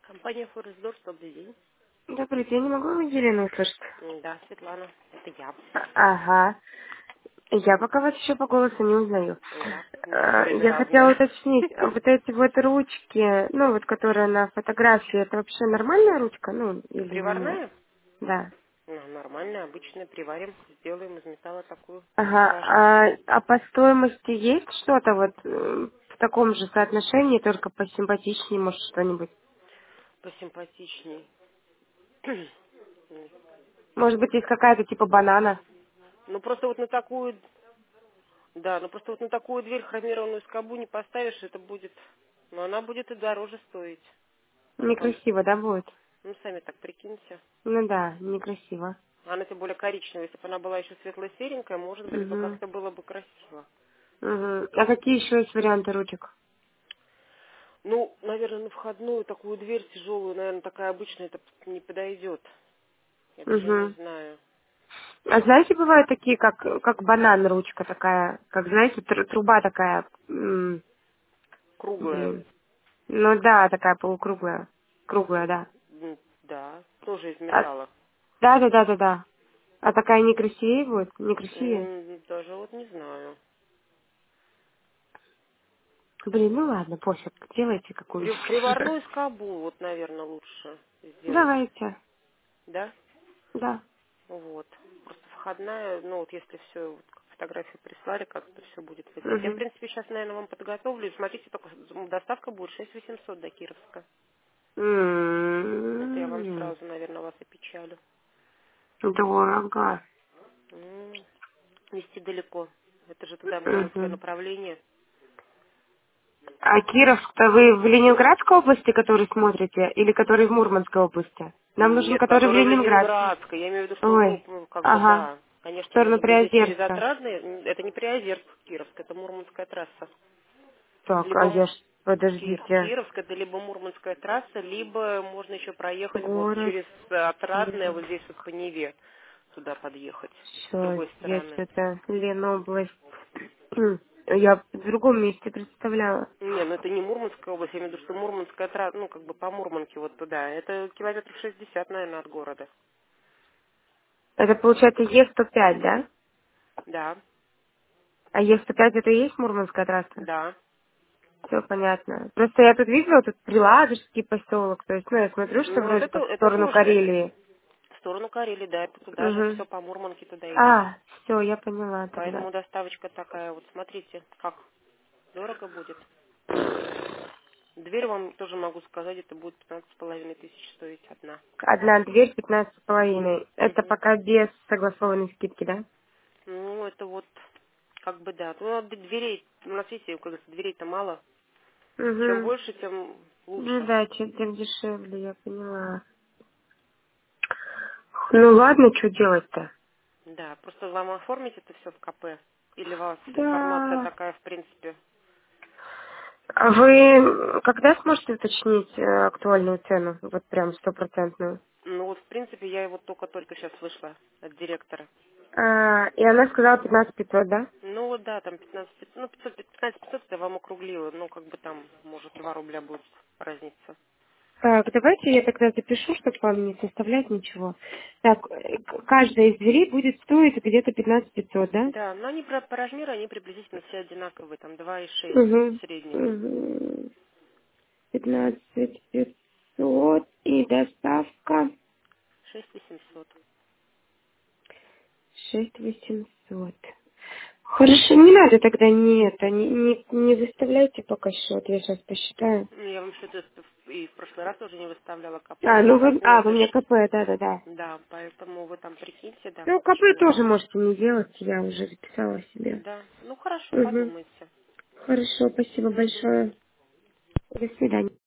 Компания Форестдор, добрый день. Добрый день, не могу Елену услышать? Да, Светлана, это я. Ага. Я пока вас еще по голосу не узнаю. Да, у меня все время Я хотела разное. уточнить, вот эти вот ручки, ну вот которые на фотографии, это вообще нормальная ручка, ну или нет? Приварная? Да. Ну, нормальная, обычная, приварим, сделаем из металла такую Ага. стеллажную. А по стоимости есть что-то вот в таком же соотношении, только посимпатичнее, может что-нибудь? Посимпатичней. Может быть, есть какая-то типа банана? Ну, просто вот на такую, да, ну просто вот на такую дверь хромированную скобу не поставишь, это будет, ну, она будет и дороже стоить. Она там, Некрасиво, да, будет? ну, сами так прикиньте. Ну да, некрасиво. Она тем более коричневая. Если бы она была еще светло-серенькая, может быть, бы Угу. как-то было бы красиво. Угу. А какие еще есть варианты ручек? Ну, наверное, на входную такую дверь тяжелую, наверное, такая обычная, это не подойдет. Я даже не Угу. знаю. А знаете, бывают такие, как банан ручка такая, как, знаете, труба такая, Круглая. блин. Ну да, такая полукруглая. Круглая, да. Да, тоже из А, металла. да, да, да, да, да. А такая некрасивее будет? Некрасивее? Даже вот не знаю. Блин, ну ладно, пофиг, делайте какую-нибудь. Приварную скобу, вот, наверное, лучше сделать. Давайте, Да? да. Вот. Просто входная, ну вот если все, вот, как фотографии прислали, как-то все будет выглядеть. Я, в Угу. принципе, сейчас, наверное, вам подготовлю. Смотрите, только доставка будет 6800 до Кировска. Это я вам сразу, наверное, вас опечалю. Дорого. Вести далеко. Это же туда мурманское Угу. направление. А Кировск-то вы в Ленинградской области, который смотрите, или который в Мурманской области? Нам нужен Нет, который в который в Ленинград. Ленинградской. Я имею в виду, что мы, Ой, ну, как бы, ага, да, в конечно, сторону вы здесь через Приозерска. Отрадный, это не Приозерск, Кировск, это Мурманская трасса. Так, а Либо я ж, подождите, Кировск, это либо Мурманская трасса, либо можно еще проехать вот город через Отрадное, вот Кировск. здесь вот по Неве туда подъехать, с Все, другой здесь стороны. это Ленобласть. Я в другом месте представляла. Не, ну это не Мурманская область, я имею в виду, что Мурманская трасса, ну как бы по Мурманке вот туда. Это километров 60, наверное, от города. Это получается Е105, да? Да, А Е105 это и есть Мурманская трасса? да. Все понятно. Просто я тут видела, тут Приладожский поселок, то есть, ну, я смотрю, что Ну вот вроде это, как в это сторону тоже Карелии. в сторону Карелии, да, это туда же Угу. все по Мурманке туда идет. А, все, я поняла тогда. Поэтому доставочка такая, вот смотрите, как дорого будет. Дверь вам тоже могу сказать, это будет 15,5 тысяч стоить одна. Одна дверь 15,5. Это Мгм. пока без согласованной скидки, да? Ну, это вот, как бы да. Ну, дверей, у нас, видите, как говорится, дверей-то мало. Чем Угу. больше, тем Ну лучше. да, чем дешевле, я поняла. Ну ладно, что делать-то? Да, просто вам оформить это все в КП. Или у вас информация Да. такая, в принципе. А вы когда сможете уточнить актуальную цену? Вот прям стопроцентную. Ну вот, в принципе, я его только-только сейчас вышла от директора. И она сказала 15 500, да? Ну вот да, там 15, ну 500, 15 500 я вам округлила, ну как бы там, может, 2 рубля будет разница. Так, давайте я тогда запишу, чтобы вам не составлять ничего. Так, каждая из дверей будет стоить где-то 15 500, да? Да, но они по размеру, они приблизительно все одинаковые, там 2,6 Угу. в среднем. Угу. 15 500 и доставка 6800. 6 800. Хорошо, не надо тогда не это, не выставляйте пока счет, я сейчас посчитаю. Ну, я вам что-то и в прошлый раз тоже не выставляла КП, А, это ну как вы надо. мне КП, да-да-да. Да, поэтому вы там прикиньте, да, Ну, КП что. тоже можете не делать, я уже записала себе. Да, ну хорошо, Угу. подумайте. Хорошо, спасибо Мгм. большое. До свидания.